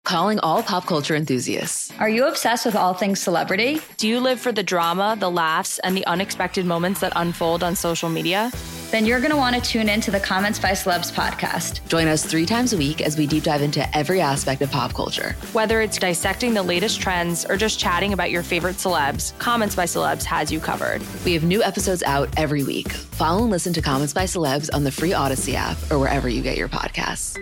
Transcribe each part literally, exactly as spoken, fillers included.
Calling all pop culture enthusiasts. Are you obsessed with all things celebrity? Do you live for the drama, the laughs, and the unexpected moments that unfold on social media? Then you're going to want to tune in to the Comments by Celebs podcast. Join us three times a week as we deep dive into every aspect of pop culture. Whether it's dissecting the latest trends or just chatting about your favorite celebs, Comments by Celebs has you covered. We have new episodes out every week. Follow and listen to Comments by Celebs on the free Odyssey app or wherever you get your podcasts.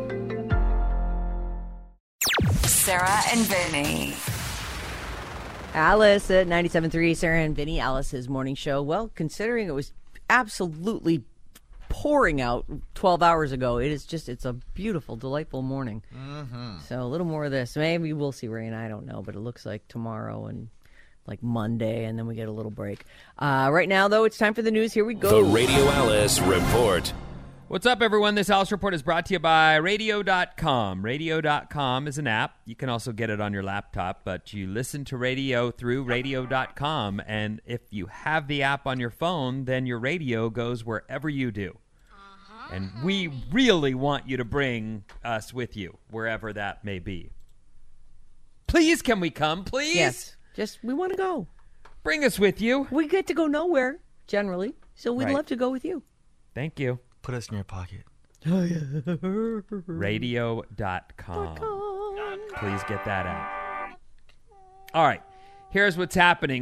Sarah and Vinny. Alice at ninety-seven point three, Sarah and Vinny, Alice's morning show. Well, considering it was absolutely pouring out twelve hours ago, it is just, it's a beautiful, delightful morning. Mm-hmm. So a little more of this. Maybe we'll see rain, I don't know, but it looks like tomorrow and like Monday, and then we get a little break. Uh, right now, though, it's time for the news. Here we go. The Radio Alice Report. What's up, everyone? This Alice Report is brought to you by radio dot com. radio dot com is an app. You can also get it on your laptop, but you listen to radio through radio dot com, and if you have the app on your phone, then your radio goes wherever you do. Uh-huh. And we really want you to bring us with you, wherever that may be. Please, can we come, please? Yes. Just, we want to go. Bring us with you. We get to go nowhere, generally, so we'd Right. love to go with you. Thank you. Put us in your pocket. Oh, yeah. radio dot com. Please get that out. All right. Here's what's happening.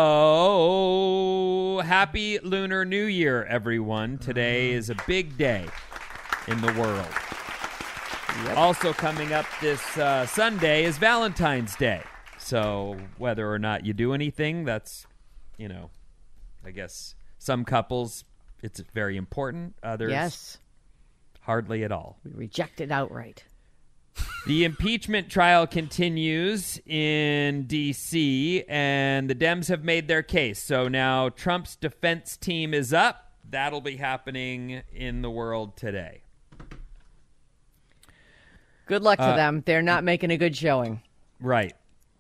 So, happy Lunar New Year, everyone. Today is a big day in the world. Yep. Also coming up this uh, Sunday is Valentine's Day. So, whether or not you do anything, that's, you know, I guess some couples, it's very important. Others, yes, hardly at all. We reject it outright. The impeachment trial continues in D C, and the Dems have made their case. So now Trump's defense team is up. That'll be happening in the world today. Good luck to Uh, them. They're not making a good showing. Right.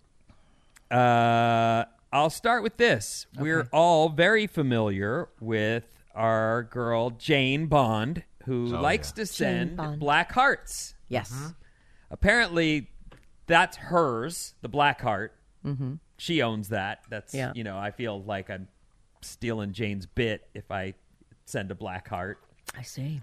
Uh, I'll start with this. Okay. We're all very familiar with our girl Jane Bond, who oh, likes yeah. to send Bond. black hearts. Yes. Mm-hmm. Apparently, that's hers, the black heart. Mm-hmm. She owns that. That's, yeah. you know, I feel like I'm stealing Jane's bit if I send a black heart. I see.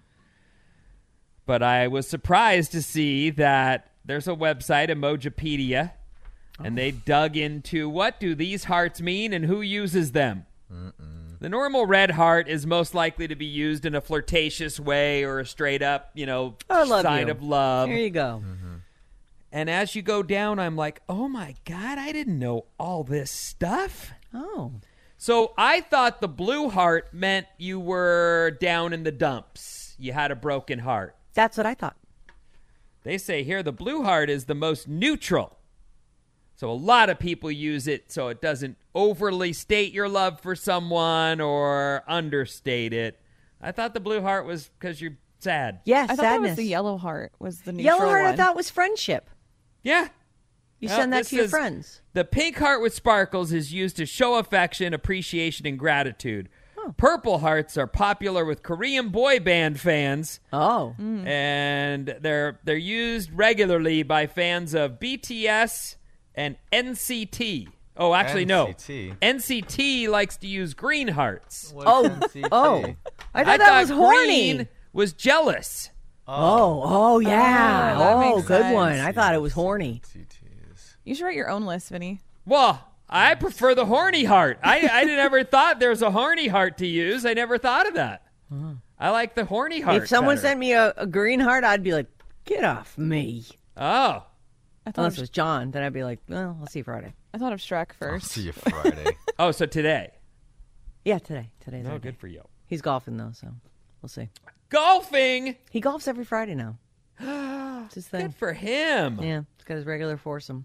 But I was surprised to see that there's a website, Emojipedia, oh. and they dug into what do these hearts mean and who uses them. Mm-mm. The normal red heart is most likely to be used in a flirtatious way or a straight up, you know, sign you. of love. There you go. Mm-hmm. And as you go down, I'm like, oh my God, I didn't know all this stuff. Oh. So I thought the blue heart meant you were down in the dumps. You had a broken heart. That's what I thought. They say here the blue heart is the most neutral. So a lot of people use it so it doesn't overly state your love for someone or understate it. I thought the blue heart was because you're sad. Yes, I thought sadness. that was the yellow heart was the neutral Yellow heart one. I thought was friendship. Yeah. You Well, send that this to your is- friends. The pink heart with sparkles is used to show affection, appreciation, and gratitude. Oh. Purple hearts are popular with Korean boy band fans. Oh. And they're they're used regularly by fans of B T S and N C T. Oh, actually, N C T. no. N C T likes to use green hearts. What Oh. is N C T? Oh. I thought I that thought was horny. green was jealous. Oh, oh yeah. Oh, that Oh, makes good sense. one. I thought it was horny. N C Ts. You should write your own list, Vinny. Well, I prefer the horny heart. I, I never thought there was a horny heart to use. I never thought of that. I like the horny heart. If someone better. sent me a, a green heart, I'd be like, get off me. Oh. I thought, Unless it of, was John, then I'd be like, well, I'll see you Friday. I thought of Shrek I'll first. see you Friday. Oh, so today. Yeah, today. Today's Oh, our good day. for you. He's golfing, though, so we'll see. Golfing. He golfs every Friday now. It's his thing. Good for him. Yeah, he's got his regular foursome.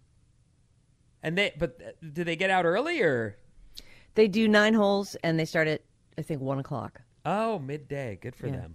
And they, but uh, do they get out early or? They do nine holes, and they start at, I think, one o'clock. Oh, midday. Good for Yeah. them.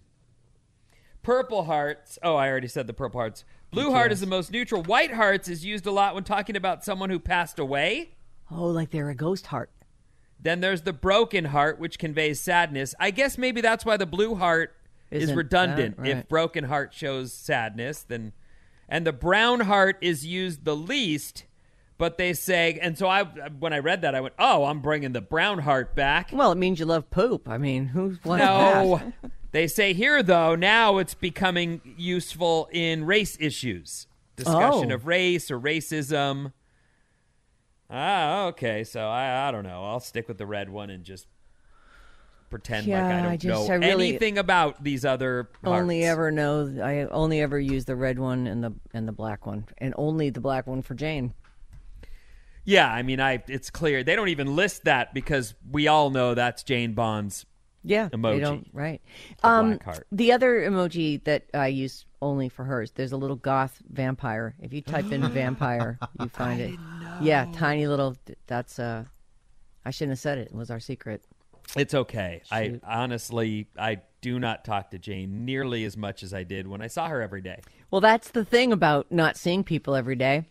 Purple hearts. Oh, I already said the purple hearts. Blue heart is the most neutral. White hearts is used a lot when talking about someone who passed away. Oh, like they're a ghost heart. Then there's the broken heart, which conveys sadness. I guess maybe that's why the blue heart is Isn't redundant. that right? If broken heart shows sadness, then... and the brown heart is used the least. But they say, and so I, when I read that, I went, "Oh, I'm bringing the brown heart back." Well, it means you love poop. I mean, who wants No, that? they say here though. Now it's becoming useful in race issues, discussion Oh. of race or racism. Ah, okay. So I, I don't know. I'll stick with the red one and just pretend Yeah, like I don't I just- know I really anything about these other hearts. Only ever know. I only ever use the red one and the and the black one, and only the black one for Jane. Yeah, I mean, I. It's clear they don't even list that because we all know that's Jane Bond's Yeah, emoji. They don't, right. The Um, black heart. the other emoji that I use only for hers, there's a little goth vampire. If you type in vampire, you find it. Yeah, tiny little. That's. uh I shouldn't have said it. It was our secret. It's okay. Shoot. I honestly, I do not talk to Jane nearly as much as I did when I saw her every day. Well, that's the thing about not seeing people every day.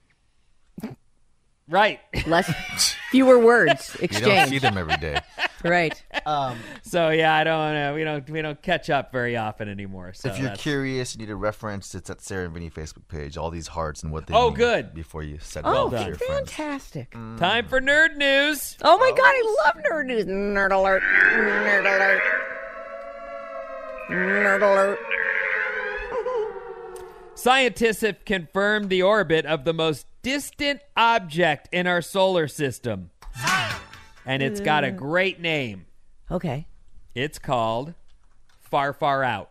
Right. Less, fewer words You exchanged. don't see them every day. Right. So yeah, I don't. Uh, we don't. We don't catch up very often anymore. So If you're that's- curious, you need a reference. It's at Sarah and Vinny Facebook page. All these hearts and what they Oh, mean good. before you set it Oh, up with your friends. fantastic. time for nerd news. Oh my God, I love nerd news. Nerd alert. Nerd alert. Nerd alert. Scientists have confirmed the orbit of the most distant object in our solar system, and it's got a great name. Okay. It's called Far Far Out.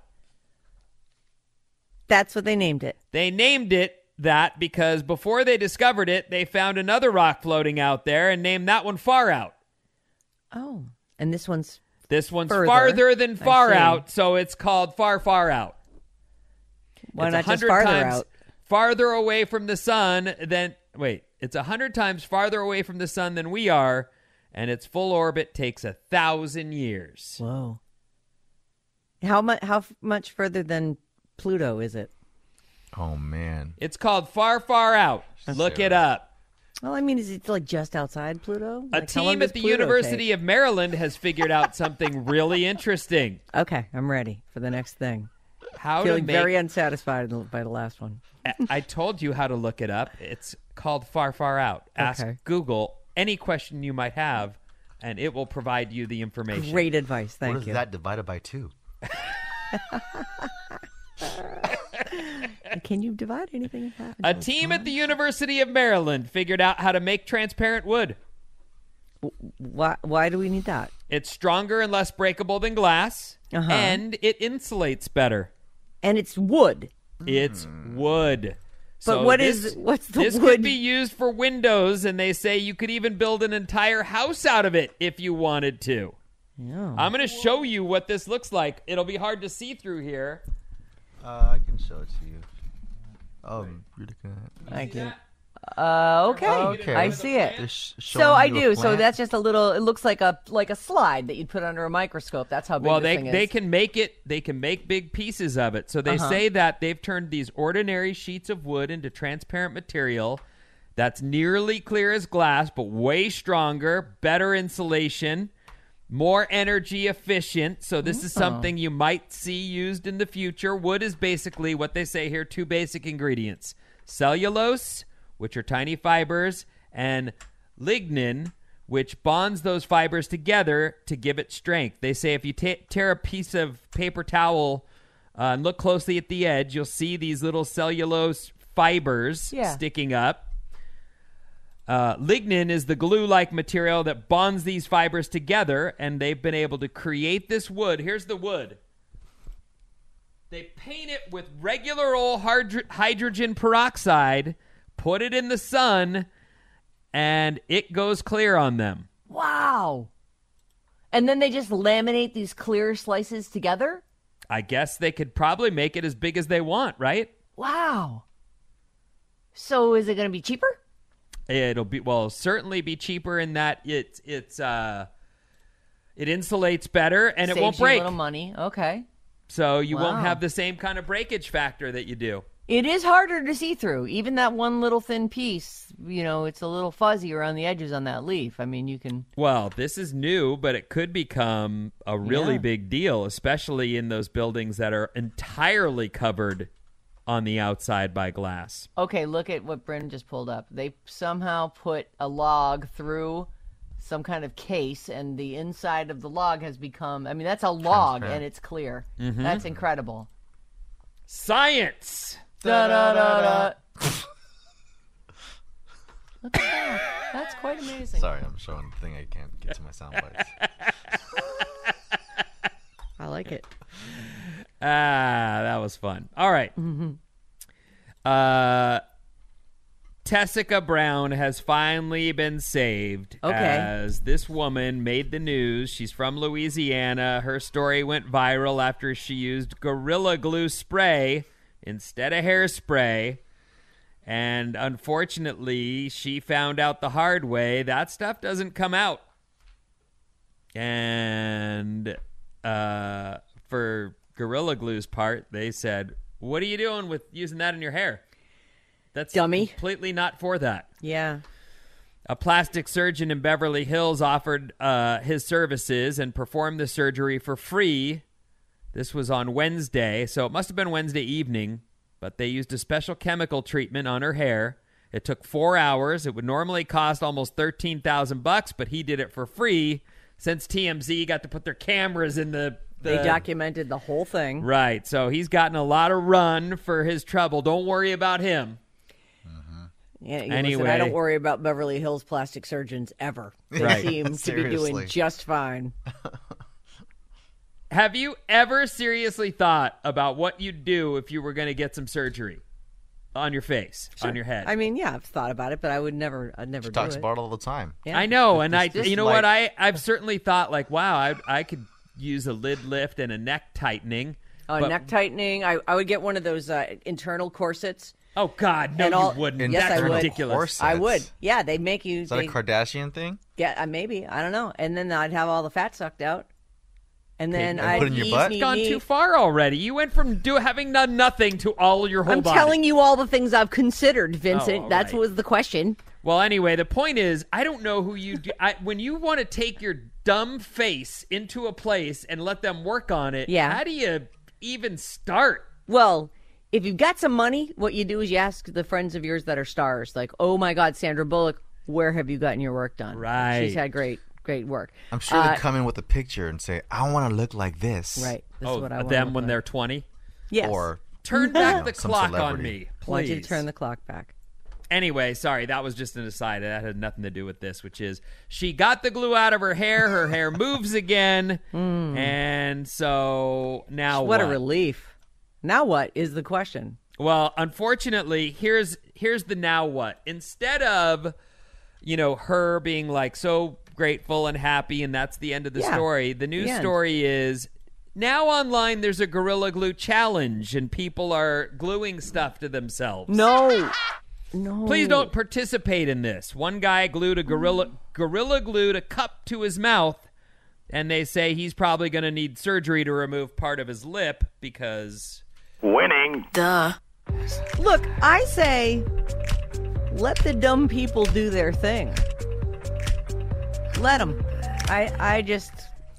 That's what they named it. They named it that because before they discovered it, they found another rock floating out there and named that one Far Out. Oh. And this one's This one's Further. farther than I far see. out, so it's called Far Far Out. why It's not just 100 farther times out? farther away from the sun than wait, it's a hundred times farther away from the sun than we are, and its full orbit takes a thousand years. Whoa. How much? How f- much further than Pluto is it? Oh man. It's called Far Far Out. Look it up. Well, I mean, is it like just outside Pluto? A Like, how long team does at the Pluto University take? of Maryland has figured out something really interesting. Okay, I'm ready for the next thing. How Feeling to make very unsatisfied by the last one. I told you how to look it up. It's called Far Far Out. Ask Okay. Google any question you might have, and it will provide you the information. Great advice. Thank what is you. that divided by two? Can you divide anything in half? A team at the University of Maryland figured out how to make transparent wood. Why? Why do we need that? It's stronger and less breakable than glass, Uh-huh. and it insulates better. And it's wood. It's wood. But So what this, is- what's the this wood? could be used for windows, and they say you could even build an entire house out of it if you wanted to. Yeah. I'm going to show you what this looks like. It'll be hard to see through here. Uh, I can show it to you. Oh, you're looking at. Thank you. Uh, okay. Okay. I see it. They're sh- So showing I you a do. So plant. that's just a little. It looks like a like a slide that you'd put under a microscope. That's how big Well, this they thing is. they can make it. They can make big pieces of it. So they Uh-huh. say that they've turned these ordinary sheets of wood into transparent material that's nearly clear as glass, but way stronger, better insulation, more energy efficient. So this is something you might see used in the future. Wood is basically what they say here: two basic ingredients: cellulose, which are tiny fibers, and lignin, which bonds those fibers together to give it strength. They say if you ta tear a piece of paper towel uh, and look closely at the edge, you'll see these little cellulose fibers Yeah. sticking up. Uh, lignin is the glue-like material that bonds these fibers together, and they've been able to create this wood. Here's the wood. They paint it with regular old hydro- hydrogen peroxide, put it in the sun, and it goes clear on them. Wow. And then they just laminate these clear slices together? I guess they could probably make it as big as they want, right? Wow. So is it going to be cheaper? It'll be well, certainly be cheaper in that it's it's uh it insulates better and it Saves won't you a break. little money. Okay. So you won't Wow. have the same kind of breakage factor that you do. It is harder to see through. Even that one little thin piece, you know, it's a little fuzzy around the edges on that leaf. I mean, you can... Well, this is new, but it could become a really Yeah. big deal, especially in those buildings that are entirely covered on the outside by glass. Okay, look at what Brendan just pulled up. They somehow put a log through some kind of case, and the inside of the log has become, I mean, that's a log, and it's clear. Mm-hmm. That's incredible. Science! Da, da, da, da. Look at that. That's quite amazing. Sorry, I'm showing the thing I can't get to my sound bites. I like it. Ah, that was fun. All right. Mm-hmm. Uh, Tessica Brown has finally been saved. Okay. As this woman made the news. She's from Louisiana. Her story went viral after she used Gorilla Glue spray instead of hairspray. And unfortunately, she found out the hard way. That stuff doesn't come out. And uh, for Gorilla Glue's part, they said, what are you doing with using that in your hair? That's dummy. Completely not for that. Yeah. A plastic surgeon in Beverly Hills offered uh, his services and performed the surgery for free. This was on Wednesday, so it must have been Wednesday evening, but they used a special chemical treatment on her hair. It took four hours. It would normally cost almost thirteen thousand bucks, but he did it for free since T M Z got to put their cameras in the... the They documented the whole thing. Right, so he's gotten a lot of run for his trouble. Don't worry about him. Yeah, you Anyway. listen, I don't worry about Beverly Hills plastic surgeons ever. They Right. seem to be Seriously. doing just fine. Have you ever seriously thought about what you'd do if you were going to get some surgery on your face, on your head? I mean, yeah, I've thought about it, but I would never, I'd never She do talks it. about it all the time. Yeah. I know, and I, just you know like- what, I, I've certainly thought like, wow, I, I could use a lid lift and a neck tightening. Oh, but- neck tightening. I, I would get one of those uh, internal corsets. Oh God, no, And all- you wouldn't. Yes, I That's would. ridiculous. Corsets. I would. Yeah, they make you. Is that they, a Kardashian thing? Yeah, uh, maybe. I don't know. And then I'd have all the fat sucked out. And then and I'd put in your ease butt? me- Gone me- too far already. You went from do having done nothing to all your whole I'm body. telling you all the things I've considered, Vincent. Oh, all That's right. was the question. Well, anyway, the point is, I don't know who you do. I, when you want to take your dumb face into a place and let them work on it, Yeah. how do you even start? Well, if you've got some money, what you do is you ask the friends of yours that are stars, like, oh my God, Sandra Bullock, where have you gotten your work done? Right. She's had great, great work. I'm sure Uh, they come in with a picture and say, I want to look like this. Right. This oh, is what I want. them when they're twenty? Yes. Or Turn back the some clock on celebrity. me, I want you please. to turn the clock back. Anyway, sorry, that was just an aside. That had nothing to do with this, which is she got the glue out of her hair. Her hair moves again. And so now What what? a relief. Now what is the question? Well, unfortunately, here's here's the now what. Instead of, you know, her being like so grateful and happy and that's the end of the Yeah. story, the news The end. story is now online there's a Gorilla Glue challenge and people are gluing stuff to themselves. No. No. Please don't participate in this. One guy glued a gorilla gorilla glued a cup to his mouth, and they say he's probably going to need surgery to remove part of his lip because Winning. Duh. Look, I say let the dumb people do their thing. Let them. I, I just...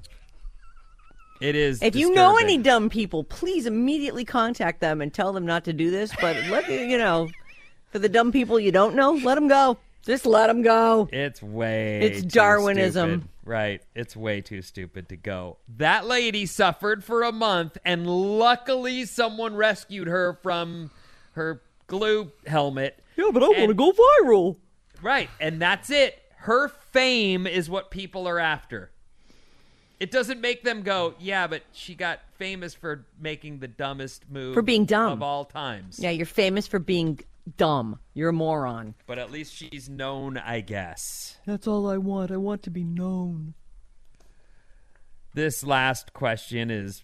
it is. If you know disturbing. any dumb people, please immediately contact them and tell them not to do this. But let you know, for the dumb people you don't know, let them go. Just let them go. It's way It's too Darwinism. stupid. Right. It's way too stupid to go. That lady suffered for a month, and luckily someone rescued her from her glue helmet. Yeah, but I want to go viral. Right. And that's it. Her fame is what people are after. It doesn't make them go, yeah, but she got famous for making the dumbest move For being dumb. of all times. Yeah, you're famous for being dumb. You're a moron. But at least she's known, I guess. That's all I want. I want to be known. This last question is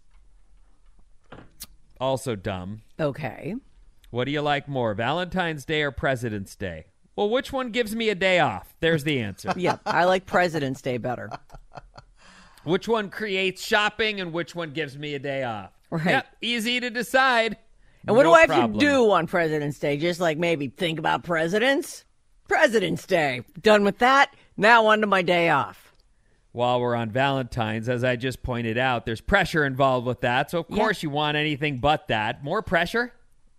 also dumb. Okay. What do you like more, Valentine's Day or President's Day? Well, which one gives me a day off? There's the answer. Yeah, I like President's Day better. Which one creates shopping and which one gives me a day off? Right. Yep, easy to decide. And what No do I have problem. to do on President's Day? Just like maybe think about presidents? President's Day. Done with that. Now on to my day off. While we're on Valentine's, as I just pointed out, there's pressure involved with that. So, of Yeah. course, you want anything but that. More pressure?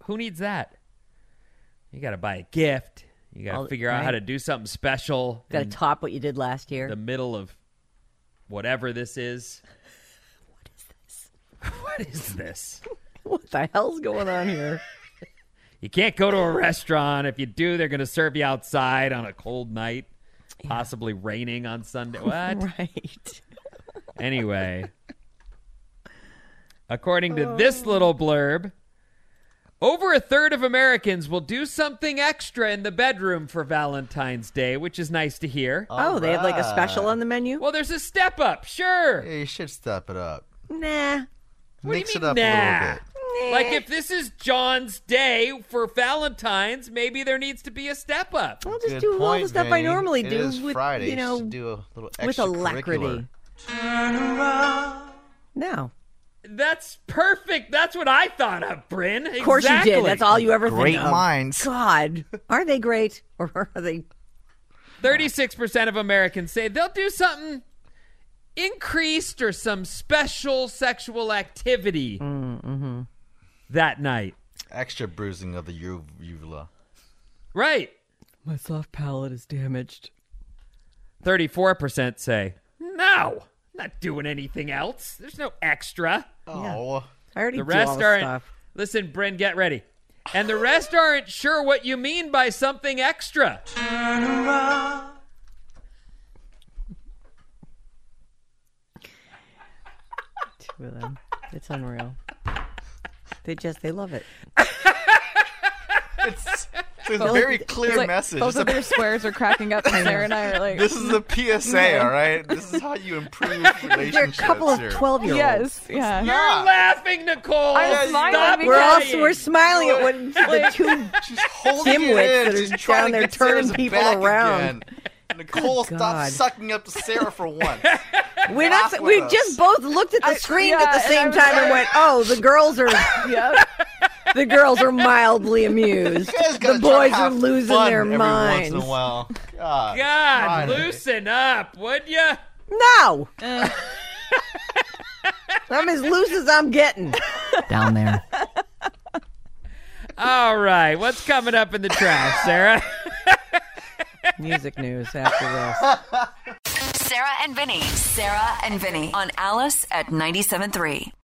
Who needs that? You got to buy a gift. You got to All- figure out right. how to do something special. Got to in top what you did last year. the middle of whatever this is. What is this? What is this? What the hell's going on here? You can't go to a restaurant. If you do, they're going to serve you outside on a cold night, possibly raining on Sunday. What? Right. Anyway, according to this little blurb, over a third of Americans will do something extra in the bedroom for Valentine's Day, which is nice to hear. Oh, they have like a special on the menu? Well, there's a step up, sure. Yeah, you should step it up. Nah. What do you Mix mean, it up nah? a little bit. Like if this is John's day for Valentine's, maybe there needs to be a step up. I'll just Good do all the point, stuff I Vinny. normally It do is with, Friday. you know, should do a little with alacrity. extracurricular. No. That's perfect. That's what I thought of, Bryn. Of course exactly. you did. That's all you ever Great think of. minds. God. Are they great? Or are they... thirty-six percent of Americans say they'll do something increased or some special sexual activity Mm-hmm. that night. Extra bruising of the uv- uvula. Right. My soft palate is damaged. thirty-four percent say, no, not doing anything else. There's no extra. Oh. I already The do all rest the aren't. stuff. Listen, Bryn, get ready. And the rest aren't sure what you mean by something extra. Two of them. It's unreal. They just, they love it. It's, it's a very clear It's like message. Both It's of a- their squares are cracking up, and Sarah and I are like, this is a P S A, all right? This is how you improve relationships. They're a couple of here. twelve-year-olds. yes, yeah. You're not. laughing, Nicole. I'm smiling Stop because- We're all lying. we're smiling at what the two She's holding dimwits it in. that are She's trying down to there get turning Sarah's people back around. Again. Nicole, Good stop God. sucking up to Sarah for once. We're Laugh not. with We us. just both looked at the I- screen yeah, at the and same I was time and like- went, "Oh, the girls are Yep. the girls are mildly amused. You guys The gotta try boys to are have losing fun their every minds." Once in a while. God, God, Friday. loosen up, would you? No, I'm as loose as I'm getting down there. All right, what's coming up in the trash, Sarah? Music news after this. Sarah and Vinny. Sarah and Vinny on Alice at ninety-seven point three.